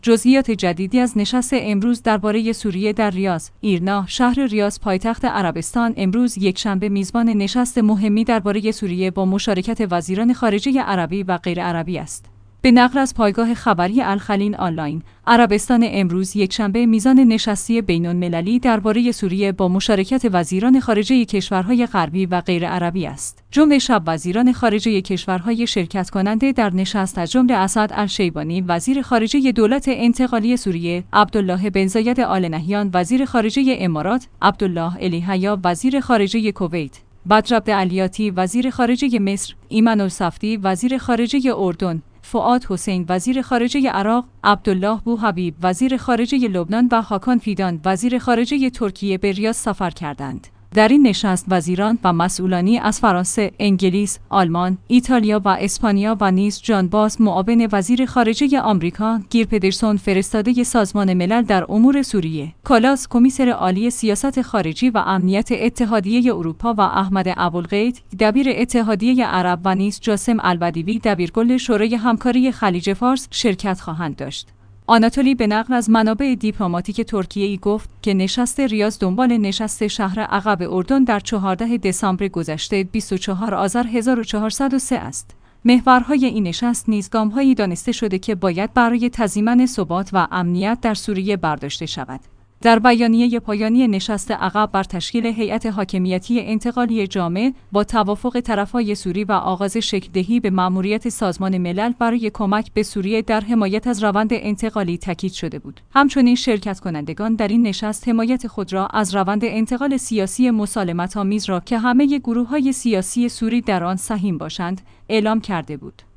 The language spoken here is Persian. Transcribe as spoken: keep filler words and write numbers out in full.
جزئیات جدیدی از نشست امروز درباره سوریه در ریاض. ایرنا، شهر ریاض پایتخت عربستان امروز یکشنبه میزبان نشست مهمی درباره سوریه با مشارکت وزیران خارجه عربی و غیر عربی است. به نقل از پایگاه خبری الخلیل آنلاین، عربستان امروز یکشنبه میزان نشستی بین‌المللی درباره سوریه با مشارکت وزیران خارجه کشورهای غربی و غیر عربی است. جمله شب وزیران خارجه کشورهای شرکت کننده در نشست از جمله اسد الشیبانی وزیر خارجه دولت انتقالی سوریه، عبدالله بن زاید آل نهیان وزیر خارجه امارات، عبدالله الیحیا وزیر خارجه کویت، بدر عبدالعلیاتی وزیر خارجه مصر، ایمن الصفدی وزیر خارجه اردن، فؤاد حسین وزیر خارجه عراق، عبدالله بوحبیب وزیر خارجه لبنان و هاکان فیدان وزیر خارجه ترکیه به ریاض سفر کردند. در این نشست وزیران و مسئولانی از فرانسه، انگلیس، آلمان، ایتالیا و اسپانیا و نیز جان باز معاون وزیر خارجه آمریکا، گیر پدرسون فرستاده سازمان ملل در امور سوریه، کالاس کمیسر عالی سیاست خارجی و امنیت اتحادیه اروپا و احمد ابوالغیث دبیر اتحادیه عرب و نیز جاسم البدیوی دبیرکل شورای همکاری خلیج فارس شرکت خواهند داشت. آناتولی به نقل از منابع دیپلماتیک ترکیه‌ای گفت که نشست ریاض دنبال نشست شهر عقب اردن در چهاردهم دسامبر گذشته بیست و چهارم آذر هزار و چهارصد و سه است. محورهای این نشست نیز گام‌هایی دانسته شده که باید برای تضمین ثبات و امنیت در سوریه برداشته شود. در بیانیه پایانی نشست عقب بر تشکیل هیئت حاکمیتی انتقالی جامع با توافق طرفهای سوری و آغاز شکل‌دهی به مأموریت سازمان ملل برای کمک به سوریه در حمایت از روند انتقالی تاکید شده بود. همچنین شرکت کنندگان در این نشست حمایت خود را از روند انتقال سیاسی مسالمت‌آمیز را که همه گروه‌های سیاسی سوری در آن سهیم باشند، اعلام کرده بود.